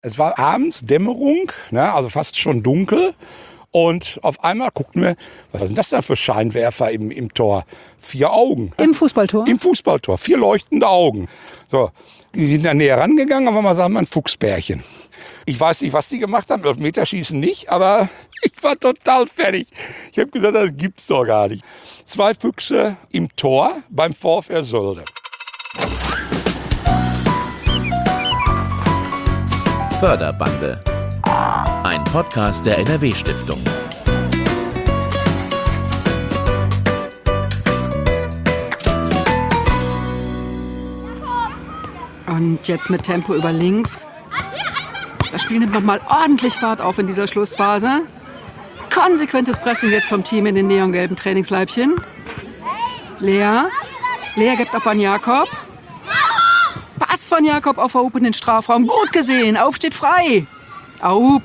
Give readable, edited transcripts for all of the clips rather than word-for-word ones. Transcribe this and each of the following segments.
Es war abends Dämmerung, ne, also fast schon dunkel. Und auf einmal guckten wir, was sind das denn für Scheinwerfer im Tor? 4 Augen. Im Fußballtor? Im Fußballtor, 4 leuchtende Augen. So, die sind dann näher rangegangen, aber mal sagen wir ein Fuchsbärchen. Ich weiß nicht, was die gemacht haben, Elfmeterschießen nicht, aber ich war total fertig. Ich habe gesagt, das gibt's doch gar nicht. 2 Füchse im Tor beim VfR Sölde. Förderbande. Ein Podcast der NRW-Stiftung. Und jetzt mit Tempo über links. Das Spiel nimmt nochmal ordentlich Fahrt auf in dieser Schlussphase. Konsequentes Pressing jetzt vom Team in den neongelben Trainingsleibchen. Lea gibt ab an Jakob. Pass von Jakob auf Aub in den Strafraum. Gut gesehen. Aub steht frei. Aub.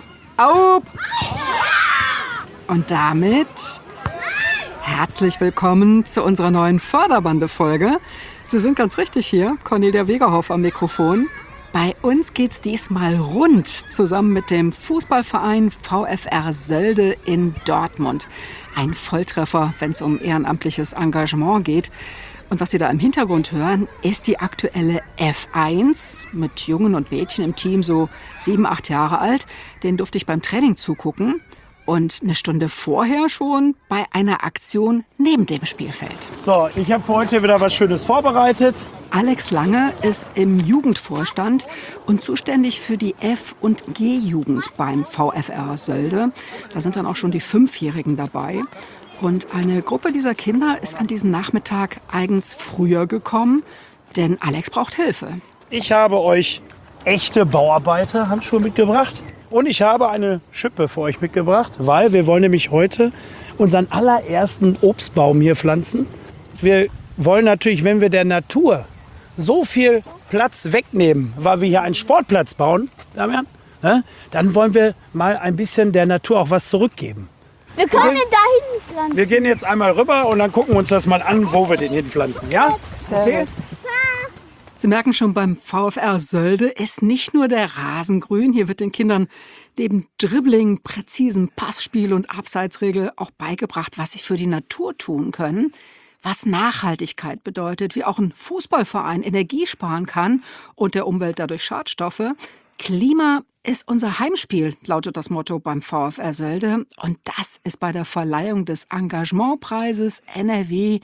Und damit herzlich willkommen zu unserer neuen Förderbande-Folge. Sie sind ganz richtig hier. Cornelia Wegerhoff am Mikrofon. Bei uns geht's diesmal rund, zusammen mit dem Fußballverein VfR Sölde in Dortmund. Ein Volltreffer, wenn es um ehrenamtliches Engagement geht. Und was Sie da im Hintergrund hören, ist die aktuelle F1 mit Jungen und Mädchen im Team, so 7, 8 Jahre alt. Den durfte ich beim Training zugucken. Und eine Stunde vorher schon bei einer Aktion neben dem Spielfeld. So, ich habe für heute wieder was Schönes vorbereitet. Alex Lange ist im Jugendvorstand und zuständig für die F- und G-Jugend beim VfR Sölde. Da sind dann auch schon die 5-Jährigen dabei. Und eine Gruppe dieser Kinder ist an diesem Nachmittag eigens früher gekommen, denn Alex braucht Hilfe. Ich habe euch echte Bauarbeiter-Handschuhe mitgebracht. Und ich habe eine Schippe für euch mitgebracht, weil wir wollen nämlich heute unseren allerersten Obstbaum hier pflanzen. Wir wollen natürlich, wenn wir der Natur so viel Platz wegnehmen, weil wir hier einen Sportplatz bauen, Damian, dann wollen wir mal ein bisschen der Natur auch was zurückgeben. Wir können den da hinten pflanzen. Wir gehen jetzt einmal rüber und dann gucken wir uns das mal an, wo wir den hinpflanzen. Ja? Sehr gut. Sie merken schon, beim VfR Sölde ist nicht nur der Rasen grün. Hier wird den Kindern neben Dribbling, präzisem Passspiel und Abseitsregel auch beigebracht, was sie für die Natur tun können, was Nachhaltigkeit bedeutet, wie auch ein Fußballverein Energie sparen kann und der Umwelt dadurch Schadstoffe. Klima ist unser Heimspiel, lautet das Motto beim VfR Sölde. Und das ist bei der Verleihung des Engagementpreises NRW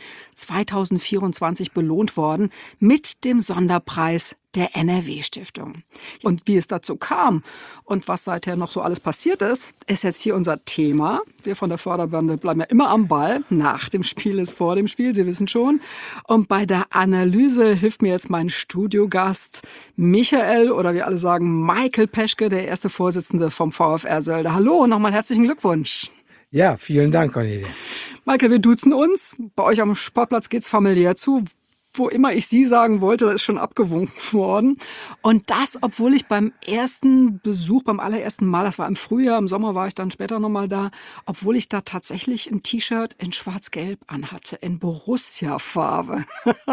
2024 belohnt worden mit dem Sonderpreis der NRW-Stiftung. Und wie es dazu kam und was seither noch so alles passiert ist jetzt hier unser Thema. Wir von der Förderbande bleiben ja immer am Ball. Nach dem Spiel ist vor dem Spiel, Sie wissen schon. Und bei der Analyse hilft mir jetzt mein Studiogast Michael oder wie alle sagen Michael Peschke, der erste Vorsitzende vom VfR Sölde. Hallo und nochmal herzlichen Glückwunsch. Ja, vielen Dank, Cornelia. Michael, wir duzen uns. Bei euch am Sportplatz geht's familiär zu. Wo immer ich Sie sagen wollte, das ist schon abgewunken worden. Und das, obwohl ich beim ersten Besuch, beim allerersten Mal, das war im Frühjahr, im Sommer war ich dann später nochmal da, obwohl ich da tatsächlich ein T-Shirt in schwarz-gelb anhatte, in Borussia-Farbe.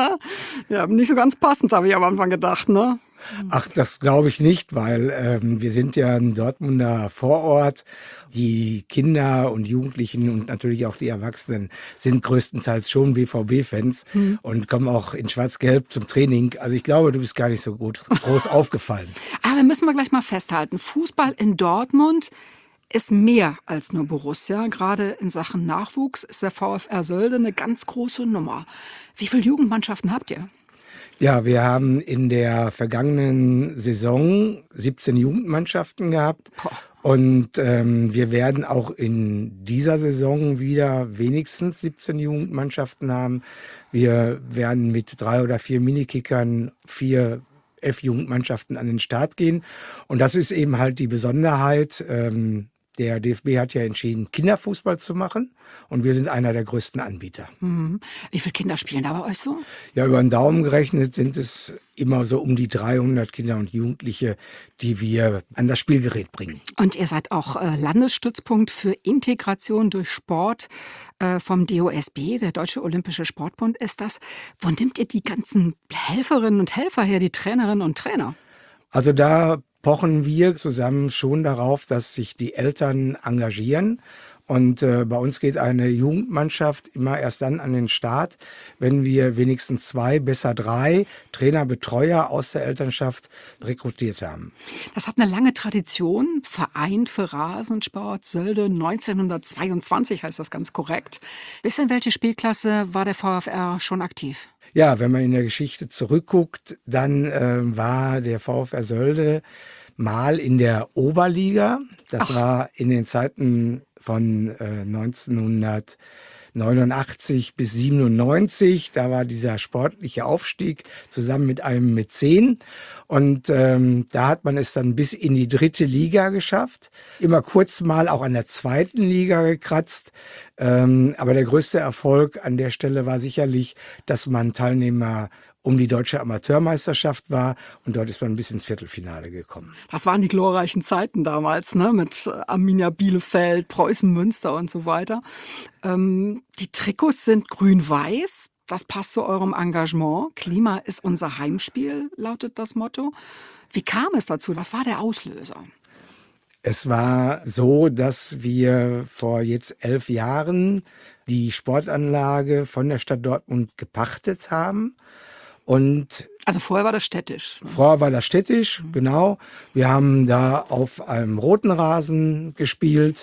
Ja, nicht so ganz passend, habe ich am Anfang gedacht, ne? Ach, das glaube ich nicht, weil wir sind ja ein Dortmunder Vorort. Die Kinder und Jugendlichen und natürlich auch die Erwachsenen sind größtenteils schon BVB-Fans und kommen auch in Schwarz-Gelb zum Training. Also ich glaube, du bist gar nicht so groß aufgefallen. Aber müssen wir gleich mal festhalten, Fußball in Dortmund ist mehr als nur Borussia. Gerade in Sachen Nachwuchs ist der VfR Sölde eine ganz große Nummer. Wie viele Jugendmannschaften habt ihr? Ja, wir haben in der vergangenen Saison 17 Jugendmannschaften gehabt. Und wir werden auch in dieser Saison wieder wenigstens 17 Jugendmannschaften haben. Wir werden mit 3 oder 4 Minikickern 4 F-Jugendmannschaften an den Start gehen. Und das ist eben halt die Besonderheit. Der DFB hat ja entschieden, Kinderfußball zu machen. Und wir sind einer der größten Anbieter. Wie viele Kinder spielen da bei euch so? Ja, über den Daumen gerechnet sind es immer so um die 300 Kinder und Jugendliche, die wir an das Spielgerät bringen. Und ihr seid auch Landesstützpunkt für Integration durch Sport vom DOSB, der Deutsche Olympische Sportbund ist das. Wo nehmt ihr die ganzen Helferinnen und Helfer her, die Trainerinnen und Trainer? Also da pochen wir zusammen schon darauf, dass sich die Eltern engagieren. Und bei uns geht eine Jugendmannschaft immer erst dann an den Start, wenn wir wenigstens 2, besser 3 Trainer, Betreuer aus der Elternschaft rekrutiert haben. Das hat eine lange Tradition. Verein für Rasensport Sölde 1922 heißt das ganz korrekt. Bis in welche Spielklasse war der VfR schon aktiv? Ja, wenn man in der Geschichte zurückguckt, dann war der VfR Sölde mal in der Oberliga. Das war in den Zeiten von 1989 bis 97. Da war dieser sportliche Aufstieg zusammen mit einem Mäzen. Und da hat man es dann bis in die 3. Liga geschafft. Immer kurz mal auch an der 2. Liga gekratzt. Aber der größte Erfolg an der Stelle war sicherlich, dass man Teilnehmer um die deutsche Amateurmeisterschaft war und dort ist man bis ins Viertelfinale gekommen. Das waren die glorreichen Zeiten damals, ne? Mit Arminia Bielefeld, Preußen Münster und so weiter. Die Trikots sind grün-weiß. Das passt zu eurem Engagement. Klima ist unser Heimspiel, lautet das Motto. Wie kam es dazu? Was war der Auslöser? Es war so, dass wir vor jetzt 11 Jahren die Sportanlage von der Stadt Dortmund gepachtet haben. Und also vorher war das städtisch. Vorher war das städtisch, genau. Wir haben da auf einem roten Rasen gespielt.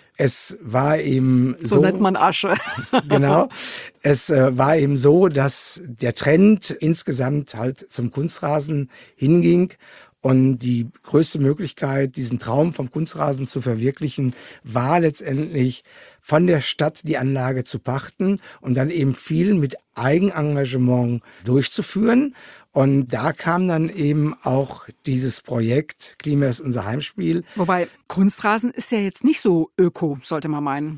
Es war eben so nennt man Asche. Genau. Es war eben so, dass der Trend insgesamt halt zum Kunstrasen hinging. Und die größte Möglichkeit, diesen Traum vom Kunstrasen zu verwirklichen, war letztendlich von der Stadt die Anlage zu pachten und dann eben viel mit Eigenengagement durchzuführen. Und da kam dann eben auch dieses Projekt Klima ist unser Heimspiel. Wobei Kunstrasen ist ja jetzt nicht so öko, sollte man meinen.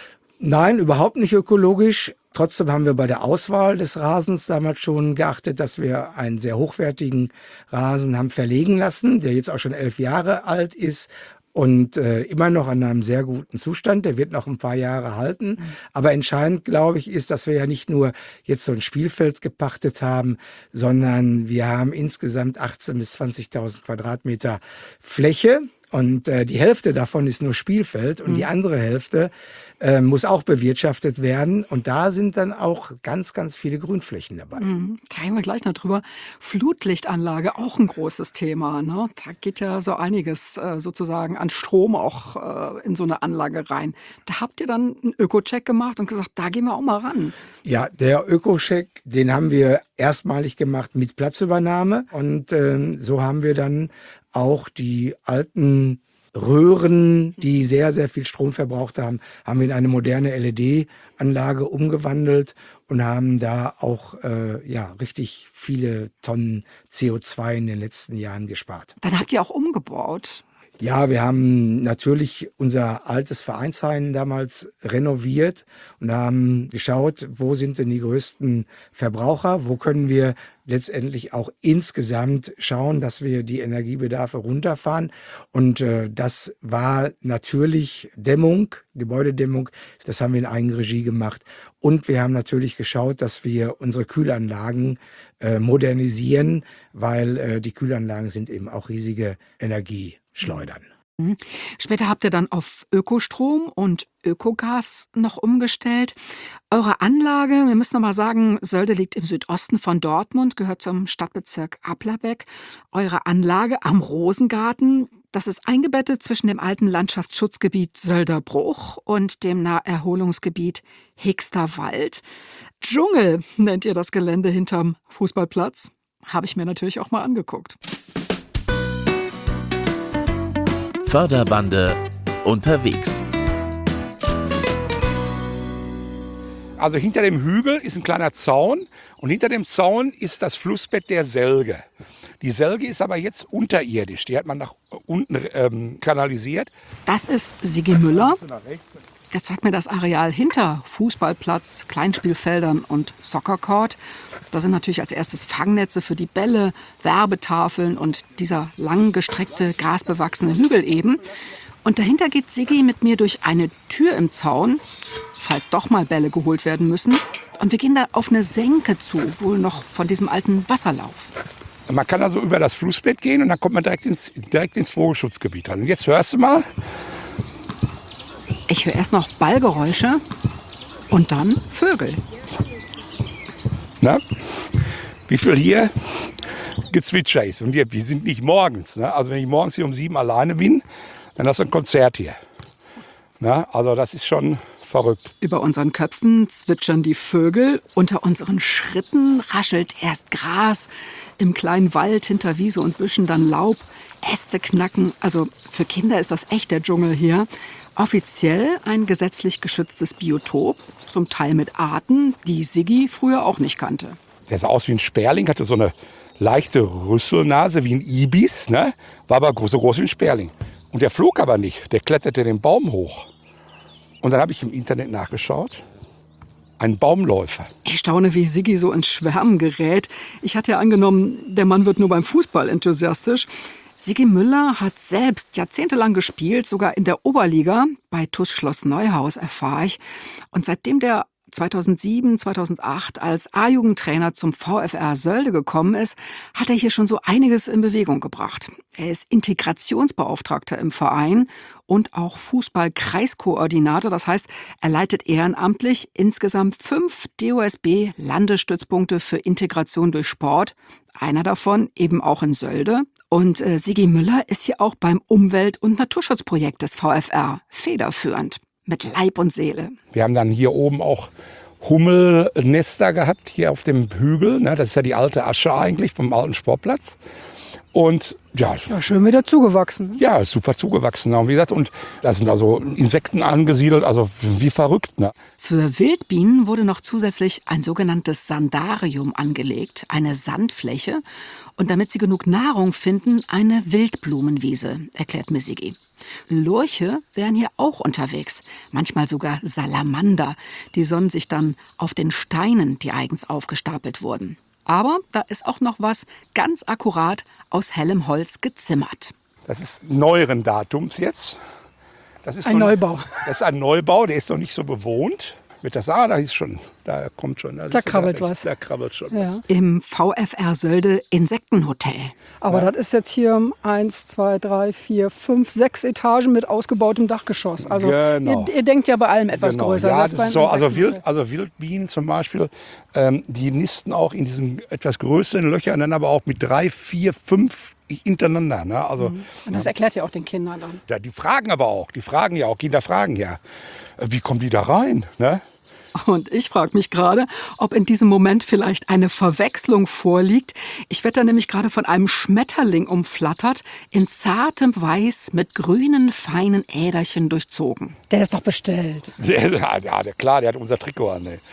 Nein, überhaupt nicht ökologisch. Trotzdem haben wir bei der Auswahl des Rasens damals schon geachtet, dass wir einen sehr hochwertigen Rasen haben verlegen lassen, der jetzt auch schon 11 Jahre alt ist und immer noch in einem sehr guten Zustand. Der wird noch ein paar Jahre halten. Aber entscheidend, glaube ich, ist, dass wir ja nicht nur jetzt so ein Spielfeld gepachtet haben, sondern wir haben insgesamt 18.000 bis 20.000 Quadratmeter Fläche. Und die Hälfte davon ist nur Spielfeld und die andere Hälfte muss auch bewirtschaftet werden. Und da sind dann auch ganz, ganz viele Grünflächen dabei. Gehen wir gleich noch drüber. Flutlichtanlage, auch ein großes Thema, ne? Da geht ja so einiges sozusagen an Strom auch in so eine Anlage rein. Da habt ihr dann einen Öko-Check gemacht und gesagt, da gehen wir auch mal ran. Ja, der Öko-Check, den haben wir erstmalig gemacht mit Platzübernahme. Und so haben wir dann auch die alten Röhren, die sehr, sehr viel Strom verbraucht haben, haben wir in eine moderne LED-Anlage umgewandelt und haben da auch richtig viele Tonnen CO2 in den letzten Jahren gespart. Dann habt ihr auch umgebaut. Ja, wir haben natürlich unser altes Vereinsheim damals renoviert und haben geschaut, wo sind denn die größten Verbraucher, wo können wir letztendlich auch insgesamt schauen, dass wir die Energiebedarfe runterfahren. Und das war natürlich Dämmung, Gebäudedämmung, das haben wir in Eigenregie gemacht. Und wir haben natürlich geschaut, dass wir unsere Kühlanlagen modernisieren, weil die Kühlanlagen sind eben auch riesige Energieschleudern. Später habt ihr dann auf Ökostrom und Ökogas noch umgestellt. Eure Anlage, wir müssen noch mal sagen, Sölde liegt im Südosten von Dortmund, gehört zum Stadtbezirk Applerbeck. Eure Anlage am Rosengarten, das ist eingebettet zwischen dem alten Landschaftsschutzgebiet Sölder Bruch und dem Naherholungsgebiet Hexter Wald. Dschungel nennt ihr das Gelände hinterm Fußballplatz. Habe ich mir natürlich auch mal angeguckt. Förderbande unterwegs. Also hinter dem Hügel ist ein kleiner Zaun und hinter dem Zaun ist das Flussbett der Selge. Die Selge ist aber jetzt unterirdisch, die hat man nach unten kanalisiert. Das ist Sigi Müller. Der zeigt mir das Areal hinter Fußballplatz, Kleinspielfeldern und Soccercourt. Da sind natürlich als erstes Fangnetze für die Bälle, Werbetafeln und dieser langgestreckte, grasbewachsene Hügel eben. Und dahinter geht Sigi mit mir durch eine Tür im Zaun, falls doch mal Bälle geholt werden müssen. Und wir gehen da auf eine Senke zu, wohl noch von diesem alten Wasserlauf. Man kann also über das Flussbett gehen und dann kommt man direkt ins Vogelschutzgebiet rein. Und jetzt hörst du mal. Ich höre erst noch Ballgeräusche und dann Vögel. Na, wie viel hier Gezwitscher ist. Und wir sind nicht morgens. Ne? Also wenn ich morgens hier um 7 alleine bin, dann hast du ein Konzert hier. Na, also das ist schon verrückt. Über unseren Köpfen zwitschern die Vögel, unter unseren Schritten raschelt erst Gras, im kleinen Wald hinter Wiese und Büschen dann Laub, Äste knacken. Also für Kinder ist das echt der Dschungel hier. Offiziell ein gesetzlich geschütztes Biotop, zum Teil mit Arten, die Siggi früher auch nicht kannte. Der sah aus wie ein Sperling, hatte so eine leichte Rüsselnase wie ein Ibis, ne? War aber so groß wie ein Sperling. Und der flog aber nicht, der kletterte den Baum hoch. Und dann habe ich im Internet nachgeschaut. Ein Baumläufer. Ich staune, wie Siggi so ins Schwärmen gerät. Ich hatte ja angenommen, der Mann wird nur beim Fußball enthusiastisch. Siggi Müller hat selbst jahrzehntelang gespielt, sogar in der Oberliga. Bei TuS Schloss Neuhaus erfahre ich. Und seitdem der 2007, 2008 als A-Jugendtrainer zum VfR Sölde gekommen ist, hat er hier schon so einiges in Bewegung gebracht. Er ist Integrationsbeauftragter im Verein und auch Fußball-Kreiskoordinator. Das heißt, er leitet ehrenamtlich insgesamt 5 DOSB-Landesstützpunkte für Integration durch Sport. Einer davon eben auch in Sölde. Und Siggi Müller ist hier auch beim Umwelt- und Naturschutzprojekt des VfR federführend. Mit Leib und Seele. Wir haben dann hier oben auch Hummelnester gehabt, hier auf dem Hügel. Ne? Das ist ja die alte Asche eigentlich vom alten Sportplatz. Und ja, Schön wieder zugewachsen. ja, super zugewachsen. Und wie gesagt, und da sind also Insekten angesiedelt, also wie verrückt. Ne? Für Wildbienen wurde noch zusätzlich ein sogenanntes Sandarium angelegt, eine Sandfläche. Und damit sie genug Nahrung finden, eine Wildblumenwiese, erklärt mir Siggi. Lurche wären hier auch unterwegs, manchmal sogar Salamander. Die sonnen sich dann auf den Steinen, die eigens aufgestapelt wurden. Aber da ist auch noch was ganz akkurat aus hellem Holz gezimmert. Das ist neueren Datums jetzt. Das ist Ein Neubau. Das ist ein Neubau, der ist noch nicht so bewohnt. Mit der da ist schon, da kommt schon. Da krabbelt was. Da krabbelt schon Ja. was. Im VfR Sölde Insektenhotel. Aber das ist jetzt hier 1, 2, 3, 4, 5, 6 Etagen mit ausgebautem Dachgeschoss. Also Genau. ihr denkt ja bei allem etwas größer. Ja, selbst das ist beim so, also, Insektenhotel. Wildbienen zum Beispiel, die nisten auch in diesen etwas größeren Löchern, dann aber auch mit 3, 4, 5 hintereinander. Ne? Also, Und das erklärt ja auch den Kindern dann. ja, die fragen aber auch, Kinder fragen ja, wie kommen die da rein? Ne? Und ich frage mich gerade, ob in diesem Moment vielleicht eine Verwechslung vorliegt. Ich werde da nämlich gerade von einem Schmetterling umflattert, in zartem Weiß mit grünen, feinen Äderchen durchzogen. Der ist doch bestellt. Klar, der hat unser Trikot an. Ne?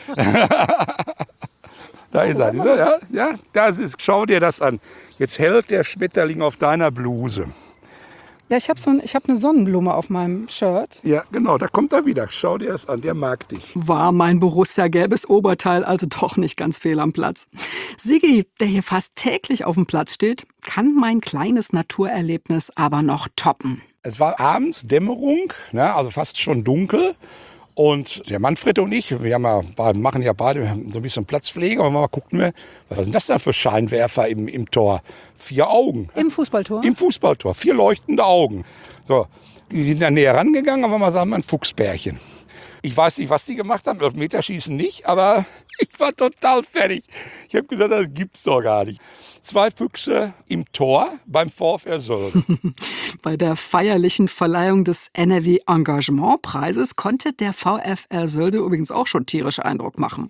Da ist er. Ja, das ist, schau dir das an. Jetzt hält der Schmetterling auf deiner Bluse. Ja, ich hab eine Sonnenblume auf meinem Shirt. Ja, genau, da kommt er wieder. Schau dir das an, der mag dich. War mein Borussia-gelbes Oberteil also doch nicht ganz fehl am Platz. Siggi, der hier fast täglich auf dem Platz steht, kann mein kleines Naturerlebnis aber noch toppen. Es war abends Dämmerung, ne, also fast schon dunkel. Und der Manfred und ich, machen ja beide so ein bisschen Platzpflege. Und mal guckten wir, was sind das denn für Scheinwerfer im Tor? 4 Augen. Im Fußballtor? Im Fußballtor, 4 leuchtende Augen. So, die sind dann näher rangegangen, aber mal sagen wir ein Fuchsbärchen. Ich weiß nicht, was die gemacht haben, Elfmeterschießen nicht, aber ich war total fertig. Ich habe gesagt, das gibt's doch gar nicht. 2 Füchse im Tor beim VfR Sölde. Bei der feierlichen Verleihung des NRW Engagementpreises konnte der VfR Sölde übrigens auch schon tierisch Eindruck machen.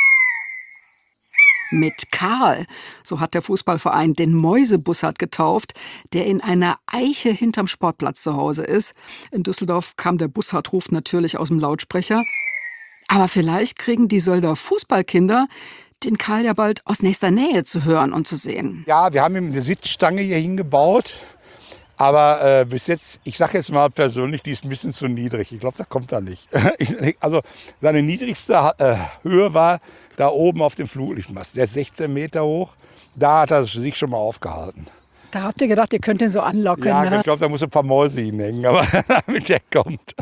Mit Karl, so hat der Fußballverein den Mäusebussard getauft, der in einer Eiche hinterm Sportplatz zu Hause ist. In Düsseldorf kam der Bussardruf natürlich aus dem Lautsprecher. Aber vielleicht kriegen die Sölder Fußballkinder den Karl ja bald aus nächster Nähe zu hören und zu sehen. Ja, wir haben ihm eine Sitzstange hier hingebaut. Aber bis jetzt, ich sage jetzt mal persönlich, die ist ein bisschen zu niedrig. Ich glaube, da kommt er nicht. Also seine niedrigste Höhe war da oben auf dem Flutlichtmast. Der ist 16 Meter hoch. Da hat er sich schon mal aufgehalten. Da habt ihr gedacht, ihr könnt den so anlocken. Ja, ne? ich glaube, da muss ein paar Mäuse hinhängen, aber damit der kommt.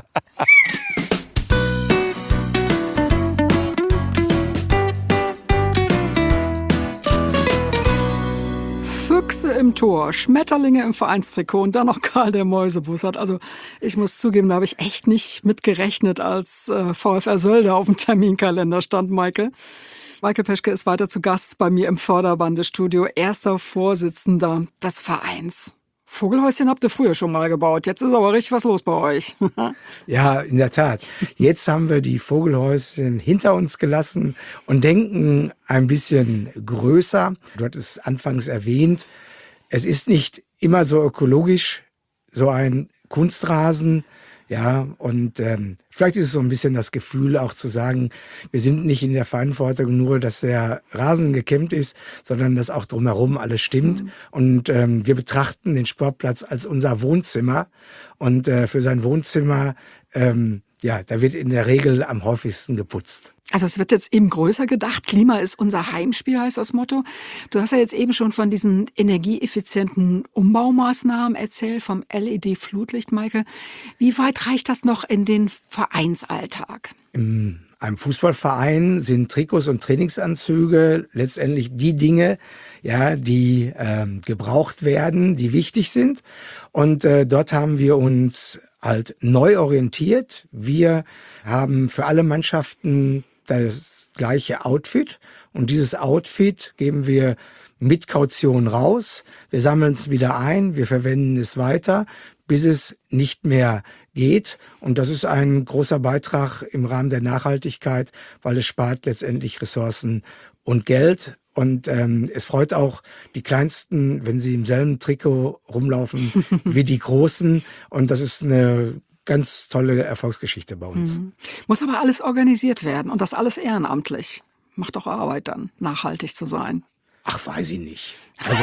Füchse im Tor, Schmetterlinge im Vereinstrikot und dann noch Karl der Mäusebussard. Also ich muss zugeben, da habe ich echt nicht mit gerechnet, als VfR Sölde auf dem Terminkalender stand, Maike. Maike Peschke ist weiter zu Gast bei mir im Förderbandestudio, erster Vorsitzender des Vereins. Vogelhäuschen habt ihr früher schon mal gebaut. Jetzt ist aber richtig was los bei euch. Ja, in der Tat. Jetzt haben wir die Vogelhäuschen hinter uns gelassen und denken ein bisschen größer. Du hattest es anfangs erwähnt. Es ist nicht immer so ökologisch, so ein Kunstrasen. Ja, und vielleicht ist es so ein bisschen das Gefühl auch zu sagen, wir sind nicht in der Verantwortung nur, dass der Rasen gekämmt ist, sondern dass auch drumherum alles stimmt. Und wir betrachten den Sportplatz als unser Wohnzimmer. Und für sein Wohnzimmer, da wird in der Regel am häufigsten geputzt. Also es wird jetzt eben größer gedacht. Klima ist unser Heimspiel, heißt das Motto. Du hast ja jetzt eben schon von diesen energieeffizienten Umbaumaßnahmen erzählt, vom LED-Flutlicht, Michael. Wie weit reicht das noch in den Vereinsalltag? In einem Fußballverein sind Trikots und Trainingsanzüge letztendlich die Dinge, ja, die gebraucht werden, die wichtig sind. Und dort haben wir uns halt neu orientiert. Wir haben für alle Mannschaften das gleiche Outfit und dieses Outfit geben wir mit Kaution raus. Wir sammeln es wieder ein, wir verwenden es weiter, bis es nicht mehr geht. Und das ist ein großer Beitrag im Rahmen der Nachhaltigkeit, weil es spart letztendlich Ressourcen und Geld. Und es freut auch die Kleinsten, wenn sie im selben Trikot rumlaufen wie die Großen. Und das ist eine ganz tolle Erfolgsgeschichte bei uns. Muss aber alles organisiert werden und das alles ehrenamtlich. Macht doch Arbeit dann, nachhaltig zu sein. Ach, weiß ich nicht. Also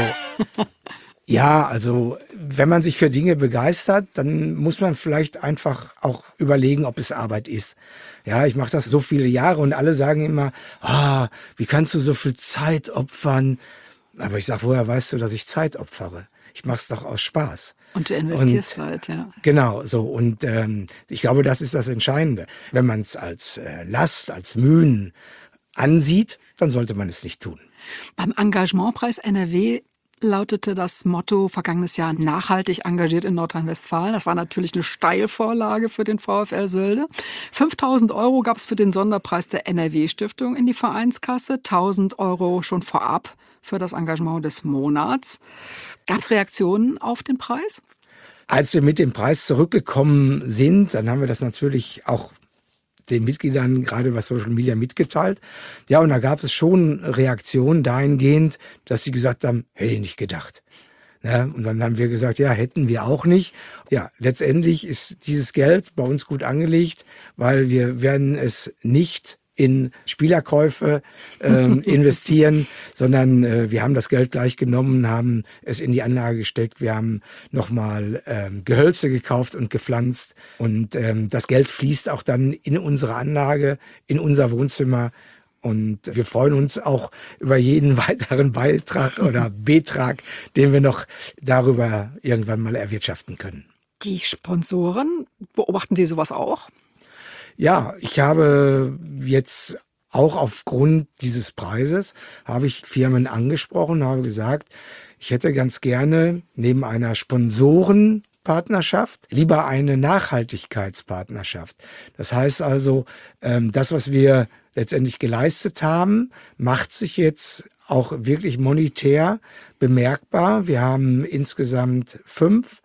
ja, also wenn man sich für Dinge begeistert, dann muss man vielleicht einfach auch überlegen, ob es Arbeit ist. Ja, ich mache das so viele Jahre und alle sagen immer, wie kannst du so viel Zeit opfern? Aber ich sage, woher weißt du, dass ich Zeit opfere? Ich mache es doch aus Spaß. Und du investierst Zeit, ja. Genau, so. Und ich glaube, das ist das Entscheidende. Wenn man es als Last, als Mühen ansieht, dann sollte man es nicht tun. Beim Engagementpreis NRW lautete das Motto vergangenes Jahr nachhaltig engagiert in Nordrhein-Westfalen. Das war natürlich eine Steilvorlage für den VfR Sölde. 5.000 € gab es für den Sonderpreis der NRW-Stiftung in die Vereinskasse, 1.000 € schon vorab für das Engagement des Monats. Gab es Reaktionen auf den Preis? Als wir mit dem Preis zurückgekommen sind, dann haben wir das natürlich auch den Mitgliedern gerade was Social Media mitgeteilt. Ja, und da gab es schon Reaktionen dahingehend, dass sie gesagt haben, hätte ich nicht gedacht. Ja, und dann haben wir gesagt, ja, hätten wir auch nicht. Ja, letztendlich ist dieses Geld bei uns gut angelegt, weil wir werden es nicht in Spielerkäufe investieren, sondern wir haben das Geld gleich genommen, haben es in die Anlage gesteckt. Wir haben nochmal Gehölze gekauft und gepflanzt. Und das Geld fließt auch dann in unsere Anlage, in unser Wohnzimmer. Und wir freuen uns auch über jeden weiteren Beitrag oder Betrag, den wir noch darüber irgendwann mal erwirtschaften können. Die Sponsoren, beobachten Sie sowas auch? Ja, ich habe jetzt auch aufgrund dieses Preises, habe ich Firmen angesprochen, habe gesagt, ich hätte ganz gerne neben einer Sponsorenpartnerschaft lieber eine Nachhaltigkeitspartnerschaft. Das heißt also, das, was wir letztendlich geleistet haben, macht sich jetzt auch wirklich monetär bemerkbar. Wir haben insgesamt 5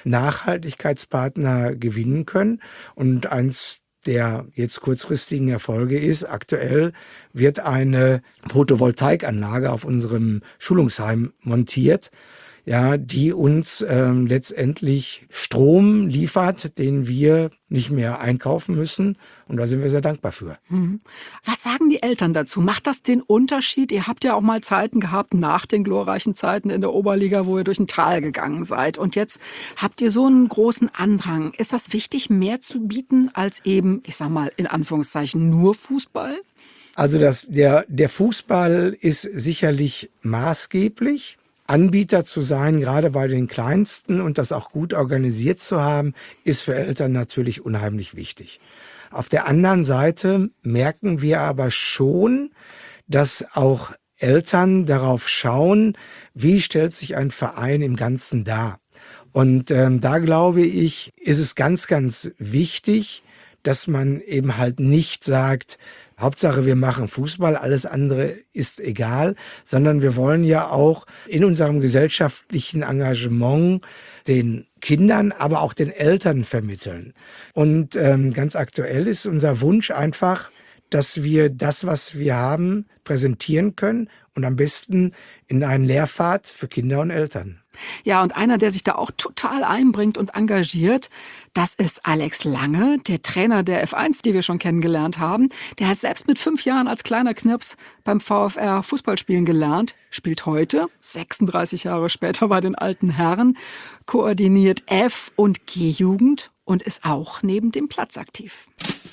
Nachhaltigkeitspartner gewinnen können und eins der jetzt kurzfristigen Erfolge ist, aktuell wird eine Photovoltaikanlage auf unserem Schulungsheim montiert, ja, die uns letztendlich Strom liefert, den wir nicht mehr einkaufen müssen. Und da sind wir sehr dankbar für. Was sagen die Eltern dazu? Macht das den Unterschied? Ihr habt ja auch mal Zeiten gehabt, nach den glorreichen Zeiten in der Oberliga, wo ihr durch ein Tal gegangen seid. Und jetzt habt ihr so einen großen Andrang. Ist das wichtig, mehr zu bieten als eben, ich sag mal, in Anführungszeichen nur Fußball? Also der Fußball ist sicherlich maßgeblich. Anbieter zu sein, gerade bei den Kleinsten und das auch gut organisiert zu haben, ist für Eltern natürlich unheimlich wichtig. Auf der anderen Seite merken wir aber schon, dass auch Eltern darauf schauen, wie stellt sich ein Verein im Ganzen dar. Und da glaube ich, ist es ganz, ganz wichtig, dass man eben halt nicht sagt, Hauptsache wir machen Fußball, alles andere ist egal, sondern wir wollen ja auch in unserem gesellschaftlichen Engagement den Kindern, aber auch den Eltern vermitteln. Und ganz aktuell ist unser Wunsch einfach, dass wir das, was wir haben, präsentieren können und am besten in einen Lehrpfad für Kinder und Eltern. Ja, und einer, der sich da auch total einbringt und engagiert, das ist Alex Lange, der Trainer der F1, die wir schon kennengelernt haben. Der hat selbst mit 5 Jahren als kleiner Knirps beim VfR Fußball spielen gelernt, spielt heute, 36 Jahre später bei den alten Herren, koordiniert F- und G-Jugend und ist auch neben dem Platz aktiv.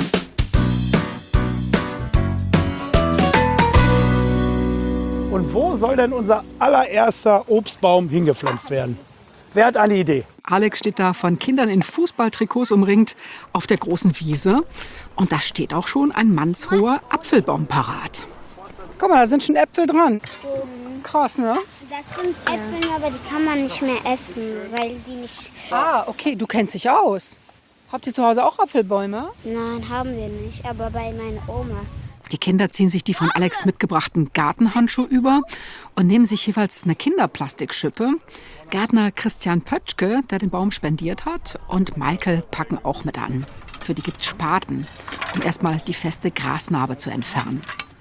Und wo soll denn unser allererster Obstbaum hingepflanzt werden? Wer hat eine Idee? Alex steht da von Kindern in Fußballtrikots umringt auf der großen Wiese. Und da steht auch schon ein mannshoher Apfelbaum parat. Guck mal, da sind schon Äpfel dran. Krass, ne? Das sind Äpfel, aber die kann man nicht mehr essen, weil die nicht... Ah, okay, du kennst dich aus. Habt ihr zu Hause auch Apfelbäume? Nein, haben wir nicht, aber bei meiner Oma. Die Kinder ziehen sich die von Alex mitgebrachten Gartenhandschuhe über und nehmen sich jeweils eine Kinderplastikschippe. Gärtner Christian Pötschke, der den Baum spendiert hat, und Michael packen auch mit an. Für die gibt's Spaten, um erstmal die feste Grasnarbe zu entfernen.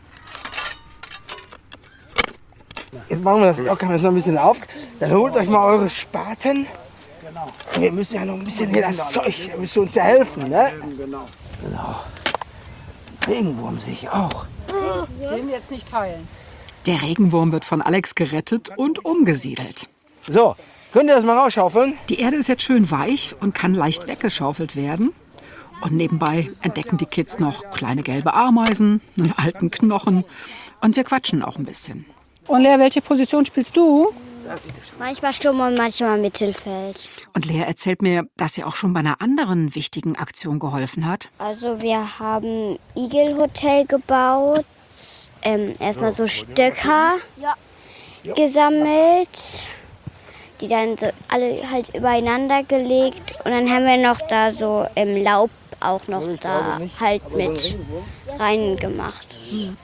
Jetzt machen wir das locker noch ein bisschen auf. Dann holt euch mal eure Spaten. Genau. Wir müssen ja noch ein bisschen hier das Zeug, ihr müsst uns ja helfen, ne? Genau. Regenwurm sehe ich auch. Den jetzt nicht teilen. Der Regenwurm wird von Alex gerettet und umgesiedelt. So, könnt ihr das mal rausschaufeln? Die Erde ist jetzt schön weich und kann leicht weggeschaufelt werden. Und nebenbei entdecken die Kids noch kleine gelbe Ameisen, einen alten Knochen. Und wir quatschen auch ein bisschen. Und Lea, welche Position spielst du? Manchmal Sturm und manchmal Mittelfeld. Und Lea erzählt mir, dass sie auch schon bei einer anderen wichtigen Aktion geholfen hat. Also wir haben Igelhotel gebaut, erstmal so Stöcker gesammelt, die dann so alle halt übereinander gelegt und dann haben wir noch da so im Laub auch noch da halt mit reingemacht.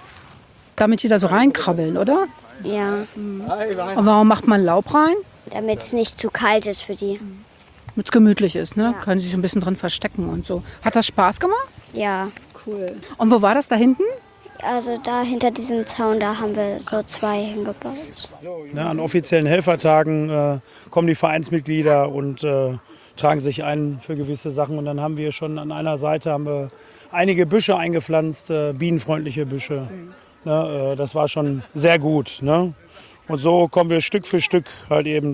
Damit die da so reinkrabbeln, oder? Ja, Und warum macht man Laub rein? damit es nicht zu kalt ist für die. Damit es gemütlich ist, ne? Ja. Können sich ein bisschen drin verstecken und so. Hat das Spaß gemacht? Ja, Cool. Und wo war das da hinten? also da hinter diesem Zaun, da haben wir so 2 hingebaut. Ne, an offiziellen Helfertagen kommen die Vereinsmitglieder und tragen sich ein für gewisse Sachen. Und dann haben wir schon an einer Seite haben wir einige Büsche eingepflanzt, bienenfreundliche Büsche. Ne, das war schon sehr gut. Ne? Und so kommen wir Stück für Stück halt eben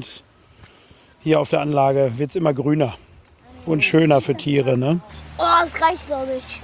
hier auf der Anlage, wird es immer grüner und schöner für Tiere. Ne? Oh, das reicht glaube ich.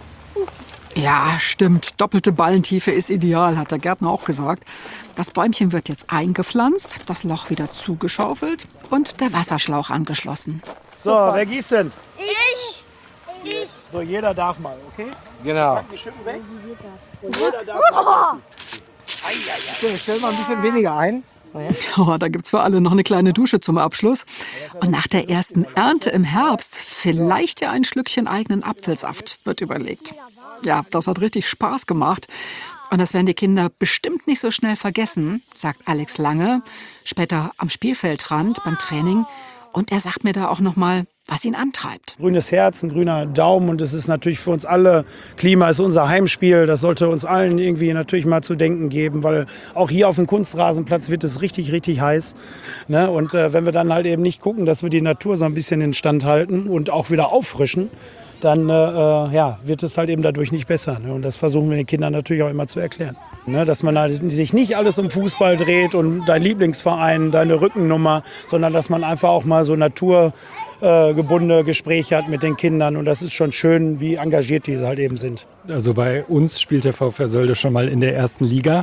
Ja, stimmt. Doppelte Ballentiefe ist ideal, hat der Gärtner auch gesagt. Das Bäumchen wird jetzt eingepflanzt, das Loch wieder zugeschaufelt und der Wasserschlauch angeschlossen. So, wer gießt denn? Ich! So, jeder darf mal, okay? Genau. Die Schippen weg. Und jeder darf mal essen. So, stell mal ein bisschen weniger ein. Oh, da gibt's für alle noch eine kleine Dusche zum Abschluss. Und nach der ersten Ernte im Herbst vielleicht ja ein Schlückchen eigenen Apfelsaft, wird überlegt. Ja, das hat richtig Spaß gemacht. Und das werden die Kinder bestimmt nicht so schnell vergessen, sagt Alex Lange, später am Spielfeldrand beim Training. Und er sagt mir da auch noch mal, was ihn antreibt. Grünes Herz, ein grüner Daumen und es ist natürlich für uns alle, Klima ist unser Heimspiel, das sollte uns allen irgendwie natürlich mal zu denken geben, weil auch hier auf dem Kunstrasenplatz wird es richtig, richtig heiß. Ne? Und wenn wir dann halt eben nicht gucken, dass wir die Natur so ein bisschen in Stand halten und auch wieder auffrischen, dann wird es halt eben dadurch nicht besser. Ne? Und das versuchen wir den Kindern natürlich auch immer zu erklären. Ne? Dass man halt sich nicht alles um Fußball dreht und dein Lieblingsverein, deine Rückennummer, sondern dass man einfach auch mal so naturgebundene Gespräche hat mit den Kindern. Und das ist schon schön, wie engagiert diese halt eben sind. Also bei uns spielt der VfR Sölde schon mal in der ersten Liga.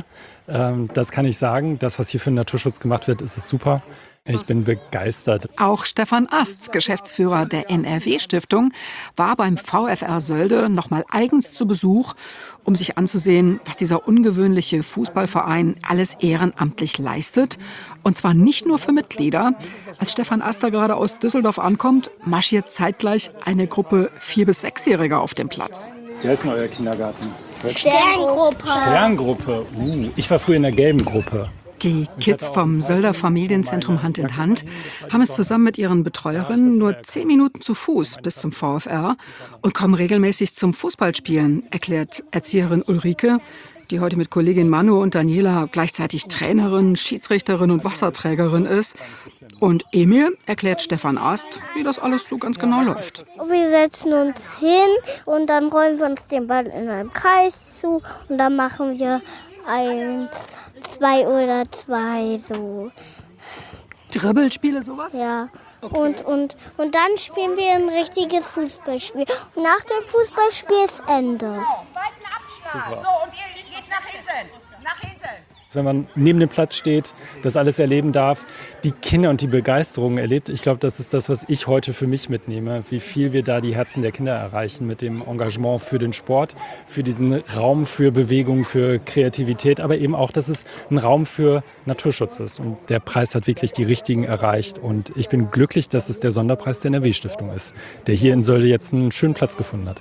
Das kann ich sagen. Das, was hier für den Naturschutz gemacht wird, ist super. Ich bin begeistert. Auch Stefan Ast, Geschäftsführer der NRW-Stiftung, war beim VfR Sölde nochmal eigens zu Besuch, um sich anzusehen, was dieser ungewöhnliche Fußballverein alles ehrenamtlich leistet. Und zwar nicht nur für Mitglieder. Als Stefan Ast da gerade aus Düsseldorf ankommt, marschiert zeitgleich eine Gruppe 4- bis 6-Jähriger auf den Platz. Wie heißt denn euer Kindergarten? Sterngruppe. Sterngruppe. Ich war früher in der gelben Gruppe. Die Kids vom Sölder Familienzentrum Hand in Hand haben es zusammen mit ihren Betreuerinnen nur 10 Minuten zu Fuß bis zum VfR und kommen regelmäßig zum Fußballspielen, erklärt Erzieherin Ulrike, die heute mit Kollegin Manu und Daniela gleichzeitig Trainerin, Schiedsrichterin und Wasserträgerin ist. Und Emil erklärt Stefan Ast, wie das alles so ganz genau läuft. Wir setzen uns hin und dann rollen wir uns den Ball in einem Kreis zu und dann machen wir 1, 2 oder 2 so. Dribbelspiele, sowas? Ja. Okay. Und dann spielen wir ein richtiges Fußballspiel. Und nach dem Fußballspiel ist Ende. Super. So, und ihr geht nach hinten. Nach hinten. Wenn man neben dem Platz steht, das alles erleben darf, die Kinder und die Begeisterung erlebt. Ich glaube, das ist das, was ich heute für mich mitnehme, wie viel wir da die Herzen der Kinder erreichen mit dem Engagement für den Sport, für diesen Raum für Bewegung, für Kreativität, aber eben auch, dass es ein Raum für Naturschutz ist. Und der Preis hat wirklich die Richtigen erreicht. Und ich bin glücklich, dass es der Sonderpreis der NRW-Stiftung ist, der hier in Sölde jetzt einen schönen Platz gefunden hat.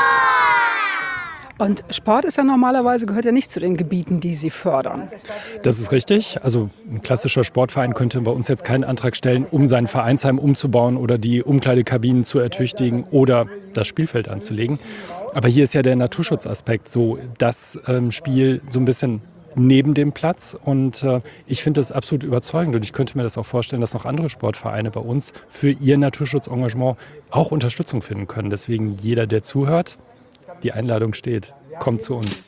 Und Sport ist ja normalerweise, gehört ja nicht zu den Gebieten, die Sie fördern. Das ist richtig. Also ein klassischer Sportverein könnte bei uns jetzt keinen Antrag stellen, um sein Vereinsheim umzubauen oder die Umkleidekabinen zu ertüchtigen oder das Spielfeld anzulegen. Aber hier ist ja der Naturschutzaspekt so, das Spiel so ein bisschen neben dem Platz. Und ich finde das absolut überzeugend. Und ich könnte mir das auch vorstellen, dass noch andere Sportvereine bei uns für ihr Naturschutzengagement auch Unterstützung finden können. Deswegen jeder, der zuhört, die Einladung steht. Kommt zu uns.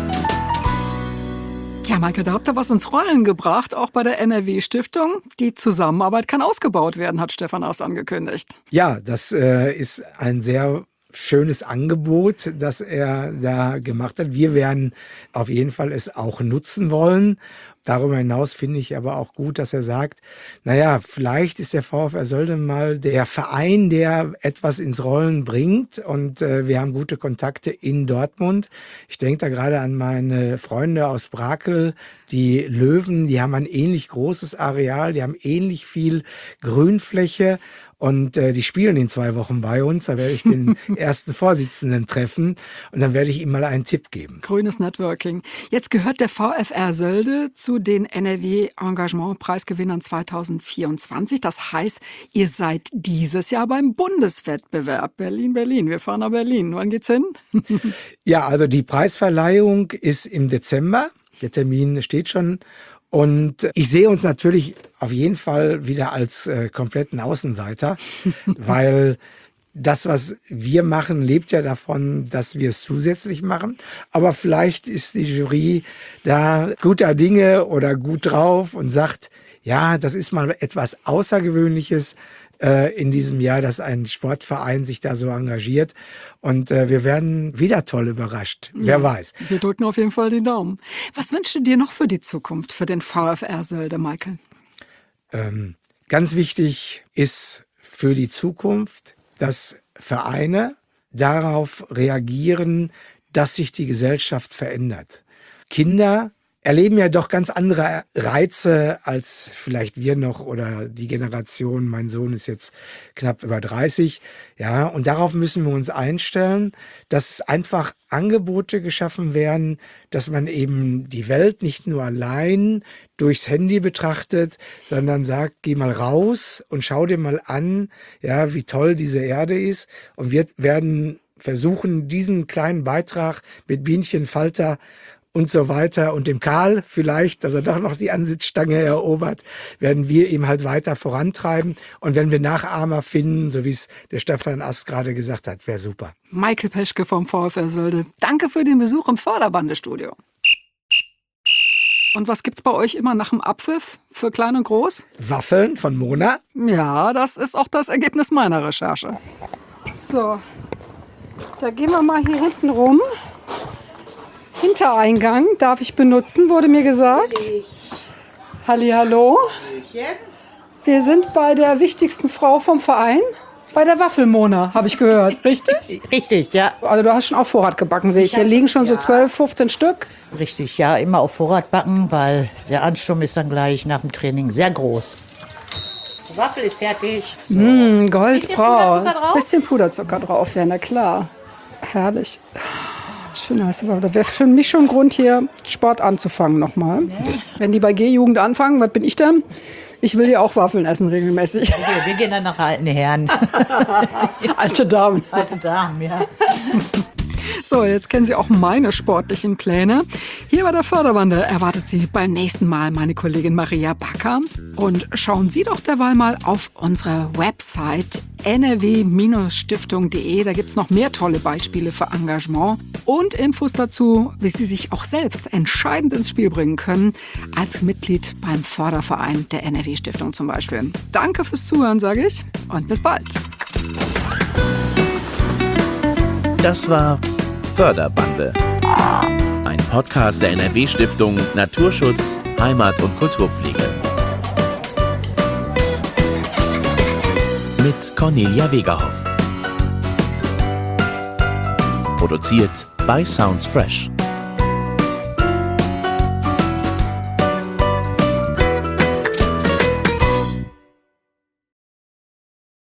Ja, Michael, da habt ihr was ins Rollen gebracht, auch bei der NRW-Stiftung. Die Zusammenarbeit kann ausgebaut werden, hat Stefan Ast angekündigt. Ja, das ist ein sehr schönes Angebot, das er da gemacht hat. Wir werden auf jeden Fall es auch nutzen wollen. Darüber hinaus finde ich aber auch gut, dass er sagt, naja, vielleicht ist der VfR Sölde mal der Verein, der etwas ins Rollen bringt, und wir haben gute Kontakte in Dortmund. Ich denke da gerade an meine Freunde aus Brakel, die Löwen, die haben ein ähnlich großes Areal, die haben ähnlich viel Grünfläche. Und die spielen in 2 Wochen bei uns. Da werde ich den ersten Vorsitzenden treffen und dann werde ich ihm mal einen Tipp geben. Grünes Networking. Jetzt gehört der VfR Sölde zu den NRW-Engagement-Preisgewinnern 2024. Das heißt, ihr seid dieses Jahr beim Bundeswettbewerb Berlin. Wir fahren nach Berlin. Wann geht's hin? Ja, also die Preisverleihung ist im Dezember. Der Termin steht schon. Und ich sehe uns natürlich auf jeden Fall wieder als kompletten Außenseiter, weil das, was wir machen, lebt ja davon, dass wir es zusätzlich machen. Aber vielleicht ist die Jury da guter Dinge oder gut drauf und sagt, ja, das ist mal etwas Außergewöhnliches in diesem Jahr, dass ein Sportverein sich da so engagiert. Und wir werden wieder toll überrascht. Ja, wer weiß. Wir drücken auf jeden Fall die Daumen. Was wünschst du dir noch für die Zukunft, für den VfR Sölde, Michael? Ganz wichtig ist für die Zukunft, dass Vereine darauf reagieren, dass sich die Gesellschaft verändert. Kinder erleben ja doch ganz andere Reize als vielleicht wir noch oder die Generation. Mein Sohn ist jetzt knapp über 30. Ja, und darauf müssen wir uns einstellen, dass einfach Angebote geschaffen werden, dass man eben die Welt nicht nur allein durchs Handy betrachtet, sondern sagt, geh mal raus und schau dir mal an, ja, wie toll diese Erde ist. Und wir werden versuchen, diesen kleinen Beitrag mit Bienchen, Falter und so weiter und dem Karl vielleicht, dass er doch noch die Ansitzstange erobert, werden wir ihm halt weiter vorantreiben. Und wenn wir Nachahmer finden, so wie es der Stefan Ast gerade gesagt hat, wäre super. Michael Peschke vom VfR Sölde, danke für den Besuch im Förderbandestudio. Und was gibt's bei euch immer nach dem Abpfiff für klein und groß? Waffeln von Mona. Ja, das ist auch das Ergebnis meiner Recherche. So, da gehen wir mal hier hinten rum. Hintereingang darf ich benutzen, wurde mir gesagt. Hallihallo. Wir sind bei der wichtigsten Frau vom Verein. Bei der Waffelmona, habe ich gehört. Richtig? Richtig, ja. Also du hast schon auf Vorrat gebacken, sehe ich. Hier liegen schon so 12, 15 Stück. Richtig, ja. Immer auf Vorrat backen, weil der Ansturm ist dann gleich nach dem Training sehr groß. Die Waffel ist fertig. Goldbraun. Bisschen Puderzucker drauf, ja, na klar. Herrlich. Schön heiße Waffel. Da wäre für mich schon ein Grund, hier Sport anzufangen nochmal. Wenn die bei G-Jugend anfangen, was bin ich dann? Ich will ja auch Waffeln essen regelmäßig. Wir gehen dann nach alten Herren. Alte Damen. Alte Damen, ja. So, jetzt kennen Sie auch meine sportlichen Pläne. Hier bei der Förderwande erwartet Sie beim nächsten Mal meine Kollegin Maria Backer. Und schauen Sie doch derweil mal auf unsere Website nrw-stiftung.de. Da gibt es noch mehr tolle Beispiele für Engagement und Infos dazu, wie Sie sich auch selbst entscheidend ins Spiel bringen können, als Mitglied beim Förderverein der NRW-Stiftung zum Beispiel. Danke fürs Zuhören, sage ich, und bis bald. Das war Förderbande. Ein Podcast der NRW-Stiftung Naturschutz, Heimat und Kulturpflege. Mit Cornelia Wegerhoff. Produziert bei Sounds Fresh.